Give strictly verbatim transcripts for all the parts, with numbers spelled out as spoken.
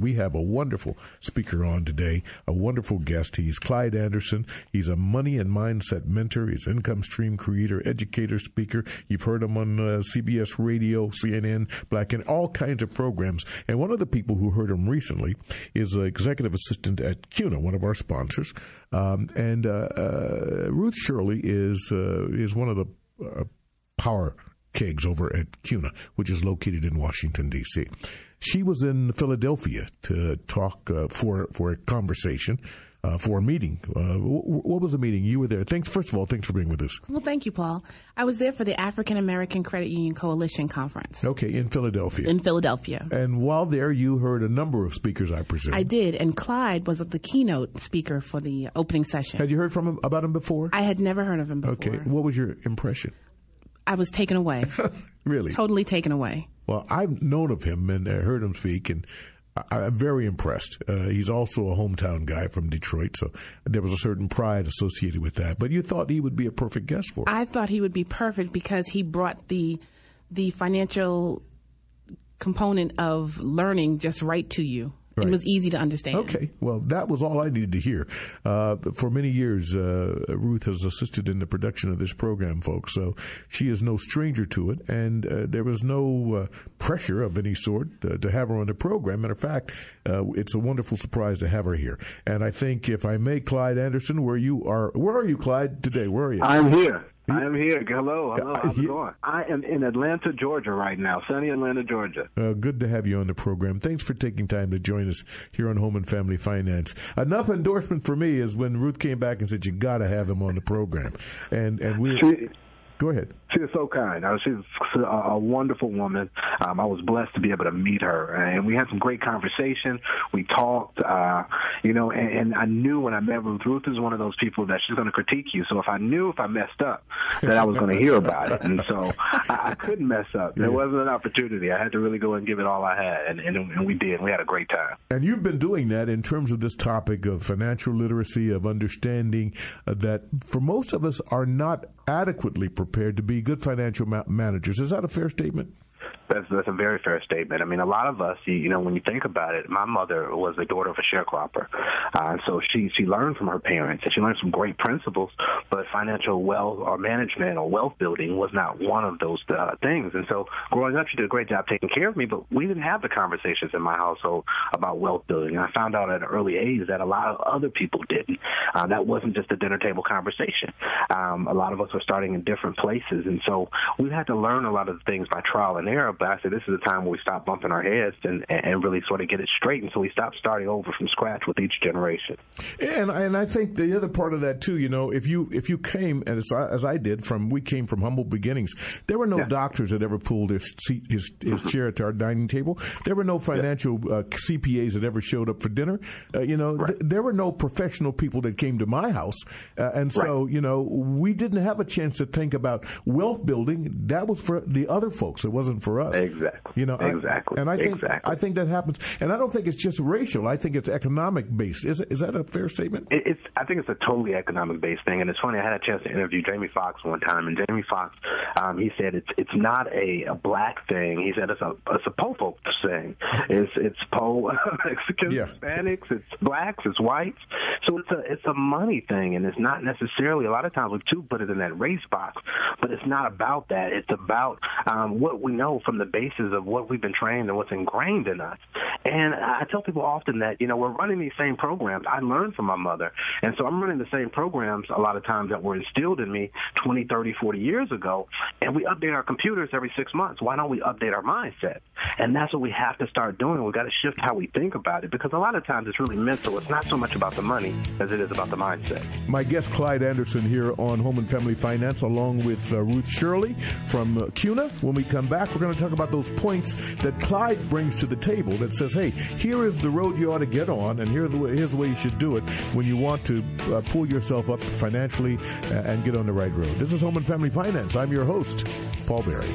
We have a wonderful speaker on today, a wonderful guest. He's Clyde Anderson. He's a money and mindset mentor. He's an income stream creator, educator, speaker. You've heard him on uh, C B S Radio, C N N, Black, and all kinds of programs. And one of the people who heard him recently is an executive assistant at CUNA, one of our sponsors. Um, and uh, uh, Ruth Shirley is uh, is one of the uh, power kegs over at CUNA, which is located in Washington, D C. She was in Philadelphia to talk uh, for for a conversation, uh, for a meeting. Uh, what was the meeting? You were there. Thanks. First of all, thanks for being with us. Well, thank you, Paul. I was there for the African American Credit Union Coalition Conference. Okay, in Philadelphia. In Philadelphia. And while there, you heard a number of speakers, I presume. I did, and Clyde was the keynote speaker for the opening session. Had you heard from him about him before? I had never heard of him before. Okay. What was your impression? I was taken away. Really? Totally taken away. Well, I've known of him and uh, heard him speak, and I, I'm very impressed. Uh, he's also a hometown guy from Detroit, so there was a certain pride associated with that. But you thought he would be a perfect guest for it. I thought he would be perfect because he brought the the financial component of learning just right to you. Right. It was easy to understand. Okay. Well, that was all I needed to hear. Uh, for many years, uh, Ruth has assisted in the production of this program, folks. So she is no stranger to it. And uh, there was no uh, pressure of any sort uh, to have her on the program. Matter of fact, uh, it's a wonderful surprise to have her here. And I think, if I may, Clyde Anderson, where you are, where are you, Clyde, today? Where are you? I'm here. I am here. Hello. Hello. How's it going? I am in Atlanta, Georgia right now. Sunny Atlanta, Georgia. Uh, good to have you on the program. Thanks for taking time to join us here on Home and Family Finance. Enough endorsement for me is when Ruth came back and said, you got to have him on the program. And, and we Go ahead. She is so kind. Uh, she's a, a wonderful woman. Um, I was blessed to be able to meet her, and we had some great conversation. We talked, uh, you know, and, and I knew when I met Ruth, Ruth is one of those people that she's going to critique you. So if I knew if I messed up that I was going to hear about it, and so I, I couldn't mess up. There wasn't an opportunity. I had to really go and give it all I had, and, and, and we did. We had a great time. And you've been doing that in terms of this topic of financial literacy, of understanding uh, that for most of us are not adequately prepared to be good financial ma- managers. Is that a fair statement? That's, that's a very fair statement. I mean, a lot of us, you, you know, when you think about it, my mother was the daughter of a sharecropper. Uh, so she, she learned from her parents, and she learned some great principles, but financial wealth or management or wealth building was not one of those uh, things. And so growing up, she did a great job taking care of me, but we didn't have the conversations in my household about wealth building. And I found out at an early age that a lot of other people didn't. Uh, that wasn't just a dinner table conversation. Um, a lot of us were starting in different places. And so we had to learn a lot of things by trial and error. But I said this is a time where we stop bumping our heads and, and really sort of get it straight. And so we stop starting over from scratch with each generation. And and I think the other part of that too, you know, if you if you came as I, as I did from we came from humble beginnings, there were no yeah. doctors that ever pulled his seat his, his mm-hmm. chair at our dining table. There were no financial yeah. uh, C P As that ever showed up for dinner. Uh, you know, right. th- there were no professional people that came to my house, uh, and so right. you know we didn't have a chance to think about wealth building. That was for the other folks. It wasn't for us. Exactly. You know, exactly. I, and I think exactly. I think that happens, and I don't think it's just racial. I think it's economic based. Is is that a fair statement? It, it's. I think it's a totally economic based thing, and it's funny. I had a chance to interview Jamie Foxx one time, and Jamie Foxx, um, he said it's it's not a, a black thing. He said it's a it's a po folks thing. It's it's po Mexicans, yeah. Hispanics, it's blacks, it's whites. So it's a it's a money thing, and it's not necessarily. A lot of times we too put it in that race box, but it's not about that. It's about um, what we know from the basis of what we've been trained and what's ingrained in us. And I tell people often that, you know, we're running these same programs. I learned from my mother. And so I'm running the same programs a lot of times that were instilled in me twenty, thirty, forty years ago. And we update our computers every six months. Why don't we update our mindset? And that's what we have to start doing. We've got to shift how we think about it, because a lot of times it's really mental. It's not so much about the money as it is about the mindset. My guest, Clyde Anderson, here on Home and Family Finance, along with uh, Ruth Shirley from uh, CUNA. When we come back, we're going to talk about those points that Clyde brings to the table that says, hey, here is the road you ought to get on, and here's the way, here's the way you should do it when you want to uh, pull yourself up financially uh, and get on the right road. This is Home and Family Finance. I'm your host, Paul Berry.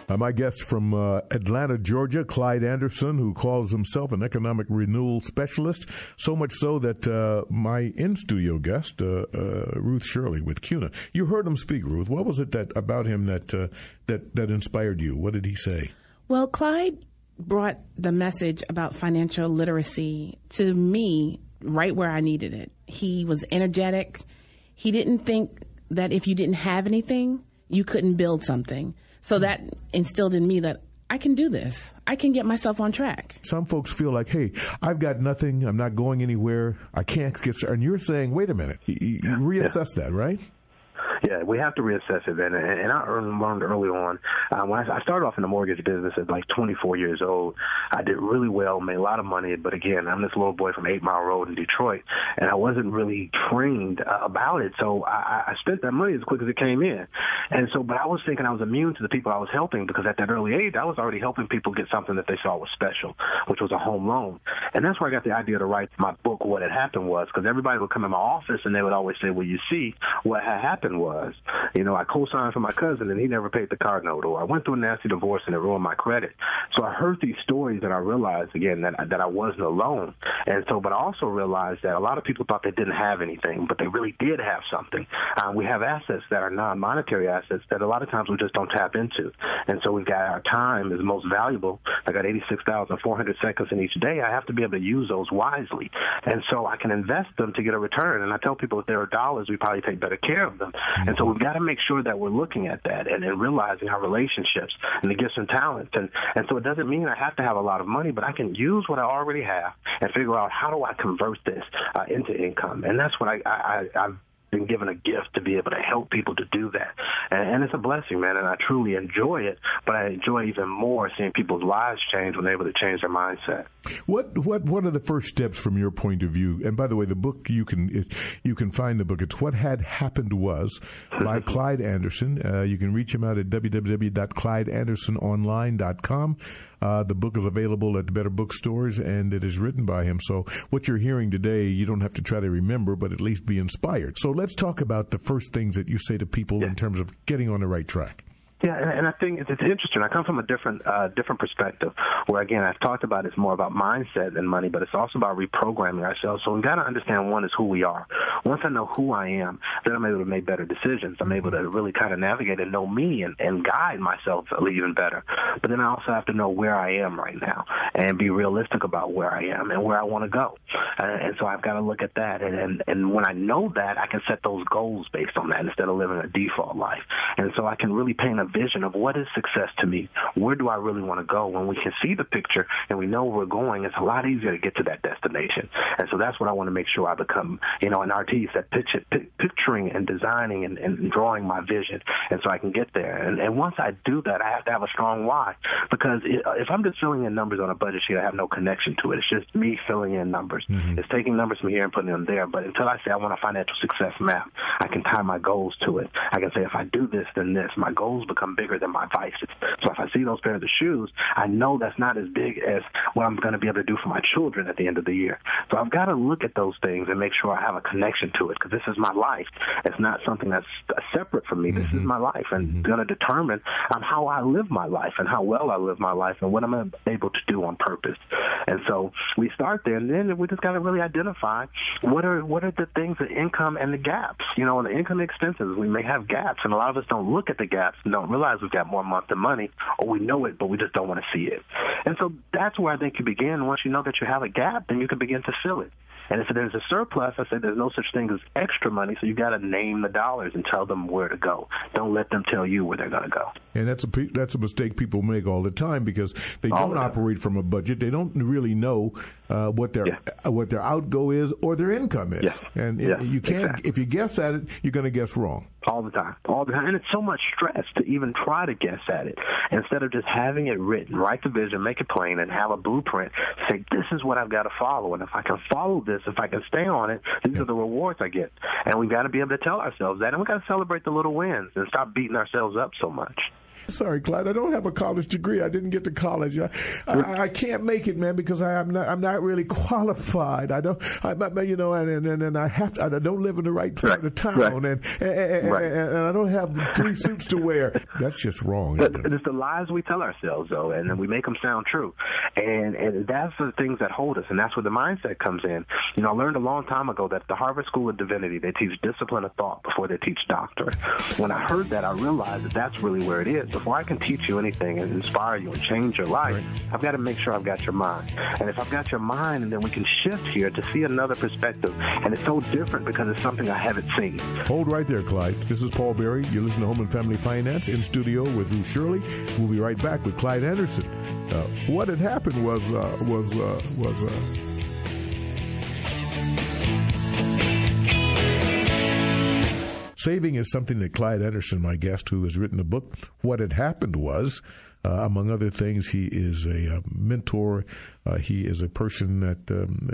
Uh, my guest from uh, Atlanta, Georgia, Clyde Anderson, who calls himself an economic renewal specialist, so much so that uh, my in-studio guest, uh, uh, Ruth Shirley with C U N A. You heard him speak, Ruth. What was it that about him that uh, that that inspired you? What did he say? Well, Clyde brought the message about financial literacy to me right where I needed it. He was energetic. He didn't think that if you didn't have anything, you couldn't build something. So that instilled in me that I can do this. I can get myself on track. Some folks feel like, hey, I've got nothing. I'm not going anywhere. I can't get started. And you're saying, wait a minute. You, you reassess that, right? Yeah, we have to reassess it, and, and I learned early on. Uh, when I, I started off in the mortgage business at like twenty-four years old, I did really well, made a lot of money, but again, I'm this little boy from Eight Mile Road in Detroit, and I wasn't really trained uh, about it, so I, I spent that money as quick as it came in. And so, but I was thinking I was immune to the people I was helping, because at that early age, I was already helping people get something that they saw was special, which was a home loan. And that's where I got the idea to write my book, What Had Happened Was, because everybody would come in my office and they would always say, well, you see, what had happened was, you know, I co-signed for my cousin and he never paid the car note, or I went through a nasty divorce and it ruined my credit. So I heard these stories and I realized, again, that, that I wasn't alone. And so, but I also realized that a lot of people thought they didn't have anything, but they really did have something. Uh, we have assets that are non-monetary assets that a lot of times we just don't tap into. And so we've got our time is most valuable. I got eighty-six thousand four hundred seconds in each day. I have to be able to use those wisely. And so I can invest them to get a return. And I tell people if there are dollars, we probably take better care of them. Mm-hmm. And so we've got to make sure that we're looking at that and, and realizing our relationships and the gifts and talents. And, and so it doesn't mean I have to have a lot of money, but I can use what I already have and figure out how do I convert this uh, into income. And that's what I, I, I, I've been given a gift to be able to help people to do that. And, and it's a blessing, man, and I truly enjoy it, but I enjoy even more seeing people's lives change when they're able to change their mindset. What what what are the first steps from your point of view? And by the way, the book, you can you can find the book. It's What Had Happened Was by Clyde Anderson. Uh, you can reach him out at w w w dot clyde anderson online dot com. Uh, the book is available at the better bookstores, and it is written by him. So what you're hearing today, you don't have to try to remember, but at least be inspired. So let's talk about the first things that you say to people yeah. in terms of getting on the right track. Yeah, and, and I think it's, it's interesting. I come from a different uh, different perspective where, again, I've talked about it's more about mindset than money, but it's also about reprogramming ourselves. So we've got to understand, one, is who we are. Once I know who I am, then I'm able to make better decisions. I'm able to really kind of navigate and know me and, and guide myself even better. But then I also have to know where I am right now and be realistic about where I am and where I want to go. Uh, and so I've got to look at that. And, and, and when I know that, I can set those goals based on that instead of living a default life. And so I can really paint a vision of what is success to me. Where do I really want to go? When we can see the picture and we know where we're going, it's a lot easier to get to that destination. And so that's what I want to make sure I become, you know, an artiste, that picture, p- picturing and designing and, and drawing my vision, and so I can get there. And, and once I do that, I have to have a strong why, because it, if I'm just filling in numbers on a budget sheet, I have no connection to it. It's just me filling in numbers. Mm-hmm. It's taking numbers from here and putting them there. But until I say I want a financial success map, I can tie my goals to it. I can say if I do this, then this. My goals become bigger than my vices. So if I see those pairs of shoes, I know that's not as big as what I'm going to be able to do for my children at the end of the year. So I've got to look at those things and make sure I have a connection to it, because this is my life. It's not something that's separate from me. Mm-hmm. This is my life, and mm-hmm. it's going to determine um, how I live my life and how well I live my life and what I'm able to do on purpose. And so we start there, and then we just got to really identify what are what are the things, the income and the gaps. You know, the income expenses, we may have gaps, and a lot of us don't look at the gaps and don't realize we've got more month than money, or we know it, but we just don't want to see it. And so that's where I think you begin. Once you know that you have a gap, then you can begin to fill it. And if there's a surplus, I say there's no such thing as extra money, so you got to name the dollars and tell them where to go. Don't let them tell you where they're going to go. And that's a that's a mistake people make all the time, because they all don't operate from a budget. They don't really know uh, what their yeah. uh, what their outgo is or their income is. Yeah. And yeah, it, you can't exactly. if you guess at it, you're going to guess wrong. All the time, all the time. And it's so much stress to even try to guess at it. Instead of just having it written, write the vision, make it plain, and have a blueprint. Say, this is what I've got to follow. And if I can follow this, if I can stay on it, these yeah. are the rewards I get. And we've got to be able to tell ourselves that. And we've got to celebrate the little wins and stop beating ourselves up so much. Sorry, Clyde, I don't have a college degree. I didn't get to college. I, I, I can't make it, man, because I, I'm not. I'm not really qualified. I don't. I, you know, and and, and I have. To, I don't live in the right part right. of town, right. and, and, and, right. and, and I don't have three suits to wear. That's just wrong. But it? It's the lies we tell ourselves, though, and then we make them sound true. And and that's the things that hold us, and that's where the mindset comes in. You know, I learned a long time ago that at the Harvard School of Divinity, they teach discipline of thought before they teach doctrine. When I heard that, I realized that that's really where it is. Before I can teach you anything and inspire you and change your life, right. I've got to make sure I've got your mind. And if I've got your mind, and then we can shift here to see another perspective. And it's so different because it's something I haven't seen. Hold right there, Clyde. This is Paul Berry. You listen to Home and Family Finance in studio with Ruth Shirley. We'll be right back with Clyde Anderson. Uh, what had happened was uh, was uh, was. Uh, Saving is something that Clyde Anderson, my guest, who has written a book, What Had Happened Was, uh, among other things, he is a, a mentor. Uh, he is a person that um,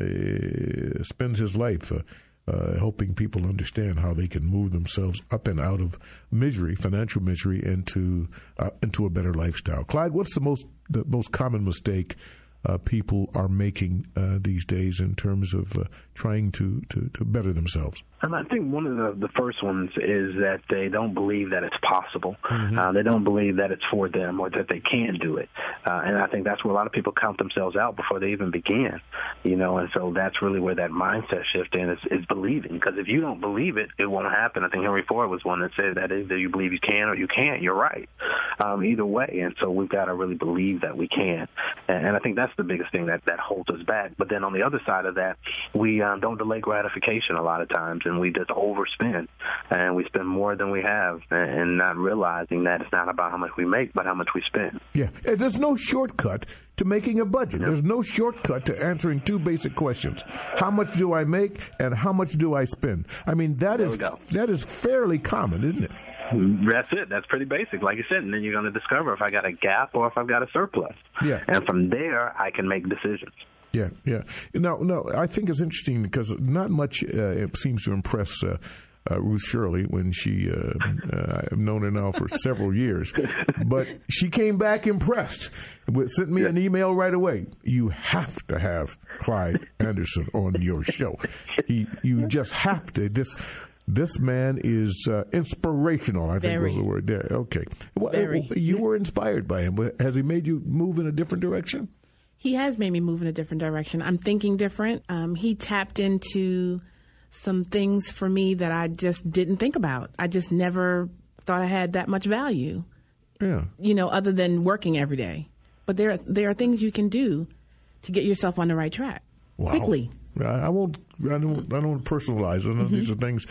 uh, spends his life uh, uh, helping people understand how they can move themselves up and out of misery, financial misery, into uh, into a better lifestyle. Clyde, what's the most the most common mistake Uh, people are making uh, these days in terms of uh, trying to, to, to better themselves? And I think one of the, the first ones is that they don't believe that it's possible. Mm-hmm. Uh, they don't believe that it's for them or that they can do it. Uh, and I think that's where a lot of people count themselves out before they even begin, you know, and so that's really where that mindset shift in is, is believing. Because if you don't believe it, it won't happen. I think Henry Ford was one that said that either you believe you can or you can't. You're right. Um, either way. And so we've got to really believe that we can. And, and I think that's the biggest thing that, that holds us back. But then on the other side of that, we um, don't delay gratification a lot of times, and we just overspend, and we spend more than we have, and not realizing that it's not about how much we make, but how much we spend. Yeah, and there's no shortcut to making a budget. There's no shortcut to answering two basic questions. How much do I make, and how much do I spend? I mean, that is that is fairly common, isn't it? That's it. That's pretty basic, like you said. And then you're going to discover if I got a gap or if I've got a surplus. Yeah. And from there, I can make decisions. Yeah, yeah. No, no. I think it's interesting because not much uh, it seems to impress uh, uh, Ruth Shirley when she. Uh, uh, I've known her now for several years, but she came back impressed. Sent me yeah. an email right away. You have to have Clyde Anderson on your show. He, you just have to. This. This man is uh, inspirational, I think Very. was the word there. Okay. Well, Very. You were inspired by him. Has he made you move in a different direction? He has made me move in a different direction. I'm thinking different. Um, he tapped into some things for me that I just didn't think about. I just never thought I had that much value, Yeah. you know, other than working every day. But there, there are things you can do to get yourself on the right track wow. quickly. I won't. I don't. I don't personalize it. Mm-hmm. These are things,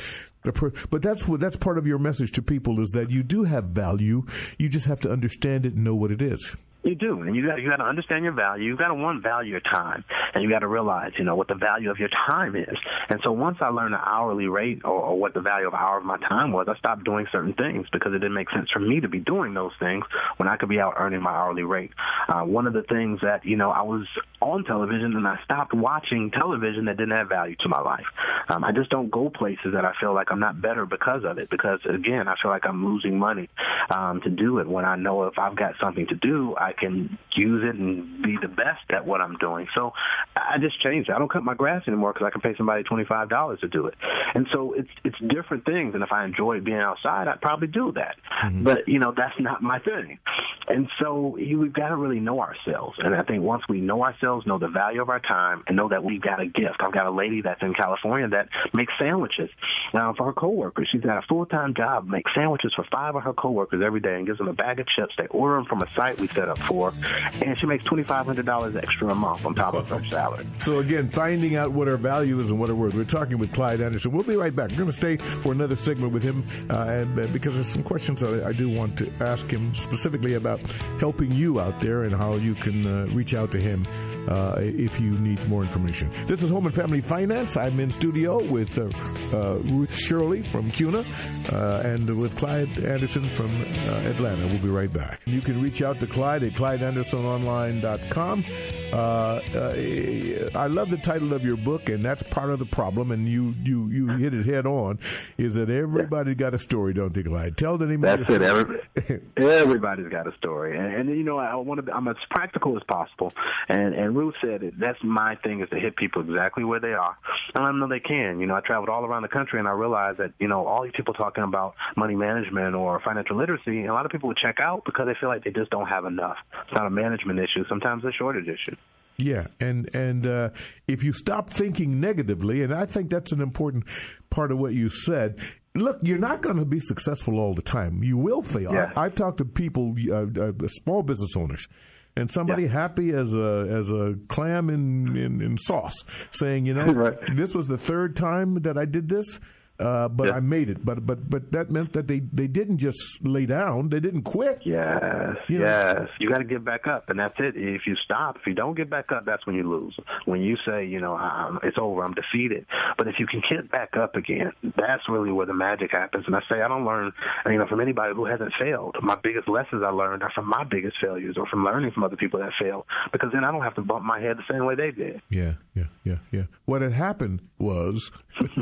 but that's what that's part of your message to people is that you do have value. You just have to understand it and know what it is. You do, and you got you got to understand your value. You got to one value your time, and you got to realize, you know, what the value of your time is. And so once I learned the hourly rate or, or what the value of an hour of my time was, I stopped doing certain things because it didn't make sense for me to be doing those things when I could be out earning my hourly rate. Uh, one of the things that, you know, I was on television and I stopped watching television that didn't have value to my life. Um, I just don't go places that I feel like I'm not better because of it. Because again, I feel like I'm losing money um, to do it when I know if I've got something to do, I can use it and be the best at what I'm doing. So I just changed it. I don't cut my grass anymore because I can pay somebody twenty-five dollars to do it. And so it's it's different things. And if I enjoyed being outside, I'd probably do that. Mm-hmm. But, you know, that's not my thing. And so you, we've got to really know ourselves. And I think once we know ourselves, know the value of our time, and know that we've got a gift. I've got a lady that's in California that makes sandwiches now for her coworkers. She's got a full-time job, makes sandwiches for five of her coworkers every day and gives them a bag of chips. They order them from a site we set up for, and she makes twenty-five hundred dollars extra a month on top of her salary. So again, finding out what her value is and what her worth. We're talking with Clyde Anderson. We'll be right back. We're going to stay for another segment with him, uh, and uh, because there's some questions I, I do want to ask him specifically about helping you out there and how you can uh, reach out to him uh, if you need more information. This is Home and Family Finance. I'm in studio with uh, uh, Ruth Shirley from CUNA uh, and with Clyde Anderson from uh, Atlanta. We'll be right back. You can reach out to Clyde at Clyde Anderson Online dot com. Uh, uh, I love the title of your book, and that's part of the problem, and you, you, you hit it head on, is that everybody's got a story, don't they, Clyde? Tell the name That's of your it. story. Every, everybody's got a story. And, and you know, I want to I'm as practical as possible. And, and Ruth said it. That's my thing, is to hit people exactly where they are and let them know they can. You know, I traveled all around the country, and I realized that, you know, all these people talking about money management or financial literacy, a lot of people would check out because they feel like they just don't have enough. It's not a management issue. Sometimes it's a shortage issue. Yeah, and and uh, if you stop thinking negatively, and I think that's an important part of what you said. Look, you're not going to be successful all the time. You will fail. Yeah. I, I've talked to people, uh, uh, small business owners, and somebody yeah. happy as a as a clam in, in, in sauce, saying, you know, right. this was the third time that I did this. Uh, but yeah. I made it. But but but that meant that they, they didn't just lay down. They didn't quit. Yes, you yes. Know? You got to get back up, and that's it. If you stop, if you don't get back up, that's when you lose. When you say, you know, I'm, it's over, I'm defeated. But if you can get back up again, that's really where the magic happens. And I say I don't learn, you know, from anybody who hasn't failed. My biggest lessons I learned are from my biggest failures, or from learning from other people that failed, because then I don't have to bump my head the same way they did. Yeah, yeah, yeah, yeah. What had happened was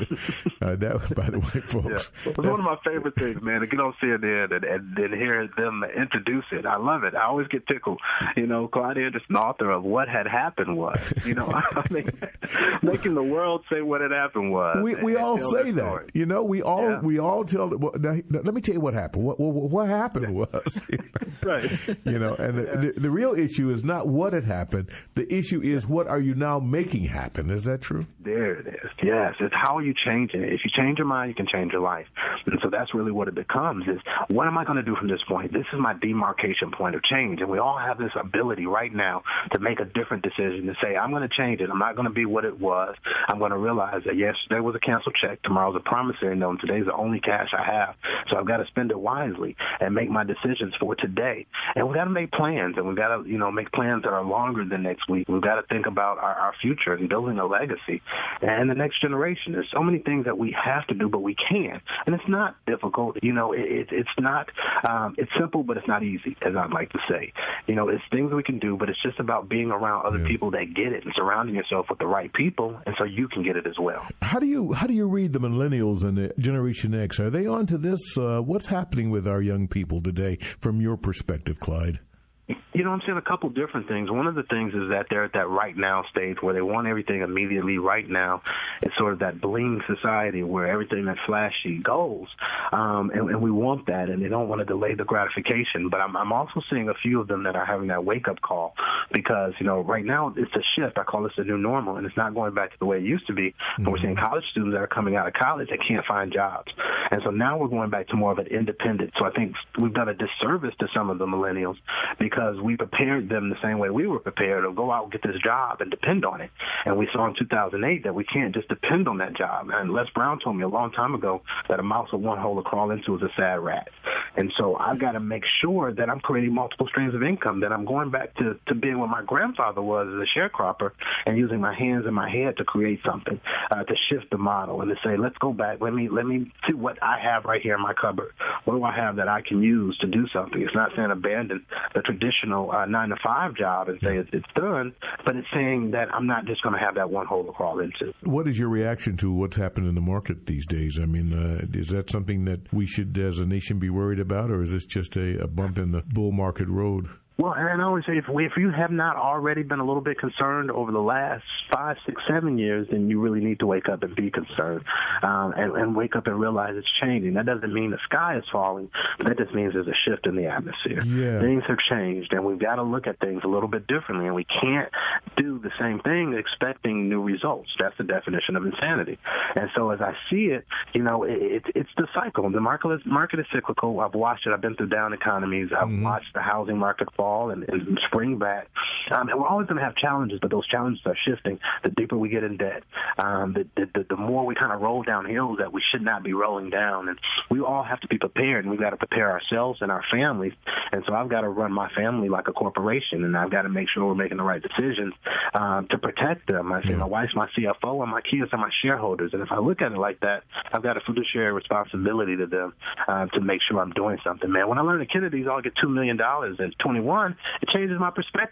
uh, that. By the way, folks, yeah. It's one of my favorite things, man, to get on C N N and, and, and hear them introduce it. I love it. I always get tickled. You know, Clyde Anderson, author of What Had Happened Was. You know, I mean, making the world say what had happened was. We we all say that. Story. You know, we all yeah. we all tell. Well, now, let me tell you what happened. What what, what happened was, right? You know, and the, yeah. the the real issue is not what had happened. The issue is what are you now making happen? Is that true? There it is. Yes, it's how are you changing it. If you change your mind, you can change your life. And so that's really what it becomes, is what am I going to do from this point? This is my demarcation point of change. And we all have this ability right now to make a different decision, to say, I'm going to change it. I'm not going to be what it was. I'm going to realize that yesterday was a canceled check. Tomorrow's a promissory note. And today's the only cash I have. So I've got to spend it wisely and make my decisions for today. And we've got to make plans. And we've got to, you know, make plans that are longer than next week. We've got to think about our, our future and building a legacy and the next generation. There's so many things that we have to do, but we can. And it's not difficult. You know, it, it, it's not, um, it's simple, but it's not easy, as I'd like to say. You know, it's things we can do, but it's just about being around other yeah. people that get it and surrounding yourself with the right people, and so you can get it as well. How do you how do you read the millennials and the Generation X? Are they on to this? Uh, what's happening with our young people today from your perspective, Clyde? You know, I'm seeing a couple different things. One of the things is that they're at that right now stage where they want everything immediately right now. It's sort of that bling society where everything that's flashy goes. Um, and, and we want that, and they don't want to delay the gratification. But I'm, I'm also seeing a few of them that are having that wake-up call because, you know, right now it's a shift. I call this a new normal, and it's not going back to the way it used to be. Mm-hmm. And we're seeing college students that are coming out of college that can't find jobs. And so now we're going back to more of an independent. So I think we've done a disservice to some of the millennials because we prepared them the same way we were prepared to go out and get this job and depend on it. And we saw in two thousand eight that we can't just depend on that job. And Les Brown told me a long time ago that a mouse with one hole to crawl into is a sad rat. And so I've got to make sure that I'm creating multiple streams of income, that I'm going back to, to being what my grandfather was as a sharecropper and using my hands and my head to create something, uh, to shift the model and to say, let's go back. Let me let me see what I have right here in my cupboard. What do I have that I can use to do something? It's not saying abandon the traditional uh, nine to five job and say it's, it's done, but it's saying that I'm not just going to have that one hole to crawl into. What is your reaction to what's happened in the market these days? I mean, uh, is that something that we should, as a nation, be worried about, or is this just a, a bump in the bull market road? Well, and I always say, if, we, if you have not already been a little bit concerned over the last five, six, seven years, then you really need to wake up and be concerned, um, and, and wake up and realize it's changing. That doesn't mean the sky is falling, but that just means there's a shift in the atmosphere. Yeah. Things have changed, and we've got to look at things a little bit differently, and we can't do the same thing expecting new results. That's the definition of insanity. And so as I see it, you know, it, it, it's the cycle. The market is, market is cyclical. I've watched it. I've been through down economies. I've mm-hmm. watched the housing market fall And, and spring back. Um, and we're always going to have challenges, but those challenges are shifting. The deeper we get in debt, um, the, the, the more we kind of roll down hills that we should not be rolling down. And we all have to be prepared, and we've got to prepare ourselves and our families. And so I've got to run my family like a corporation, and I've got to make sure we're making the right decisions um, to protect them. I say my wife's my C F O, and my kids are my shareholders. And if I look at it like that, I've got a fiduciary responsibility to them uh, to make sure I'm doing something, man. When I learned the Kennedys all get two million dollars in twenty-one, it changes my perspective. When I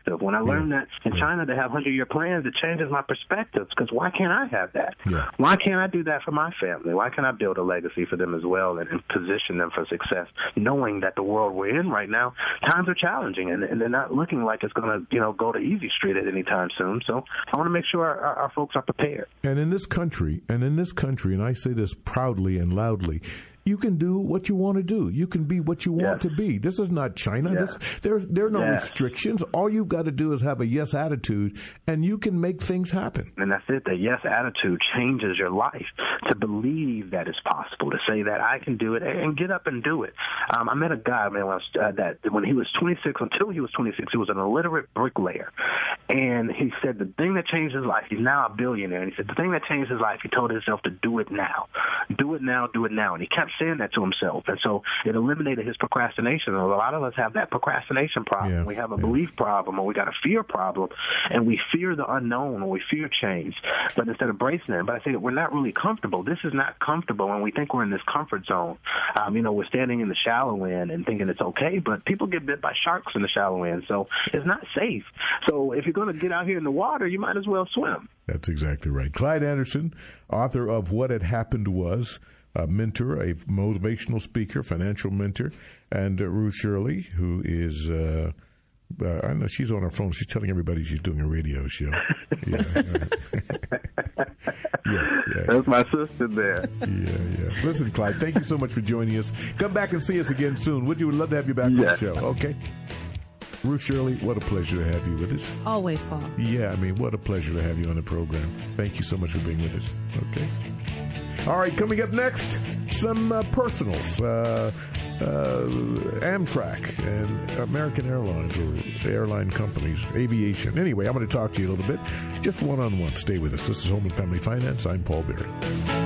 learned yeah. that in yeah. China they have hundred-year plans. It changes my perspectives because why can't I have that? Yeah. Why can't I do that for my family? Why can't I build a legacy for them as well and, and position them for success, knowing that the world we're in right now, times are challenging and, and they're not looking like it's going to, you know, go to easy street at any time soon. So I want to make sure our, our, our folks are prepared. And in this country, and in this country, and I say this proudly and loudly, you can do what you want to do. You can be what you want yes. to be. This is not China. Yes. This, there, there are no yes. restrictions. All you've got to do is have a yes attitude, and you can make things happen. And that's it. The yes attitude changes your life. To believe that it's possible, to say that I can do it, and get up and do it. Um, I met a guy, man, when, I was, uh, that when he was twenty-six, until he was twenty-six, he was an illiterate bricklayer. And he said the thing that changed his life, he's now a billionaire, and he said the thing that changed his life, he told himself to do it now. Do it now, do it now. And he kept saying that to himself. And so it eliminated his procrastination. And a lot of us have that procrastination problem. Yeah, we have a yeah. belief problem, or we got a fear problem, and we fear the unknown, or we fear change. But instead of embracing it, but I think we're not really comfortable. This is not comfortable, and we think we're in this comfort zone. Um, you know, we're standing in the shallow end and thinking it's okay, but people get bit by sharks in the shallow end, so it's not safe. So if you're going to get out here in the water, you might as well swim. That's exactly right. Clyde Anderson, author of What Had Happened Was, a mentor, a motivational speaker, financial mentor, and uh, Ruth Shirley, who is, uh, uh, I know she's on her phone. She's telling everybody she's doing a radio show. Yeah, uh, yeah, yeah. That's my sister there. Yeah, yeah. Listen, Clyde, thank you so much for joining us. Come back and see us again soon. Would you? We'd love to have you back yeah. on the show. Okay. Ruth Shirley, what a pleasure to have you with us. Always, Paul. Yeah, I mean, what a pleasure to have you on the program. Thank you so much for being with us. Okay. All right, coming up next, some uh, personals. Uh, uh, Amtrak and American Airlines, or airline companies, aviation. Anyway, I'm going to talk to you a little bit, just one-on-one. Stay with us. This is Home and Family Finance. I'm Paul Berry.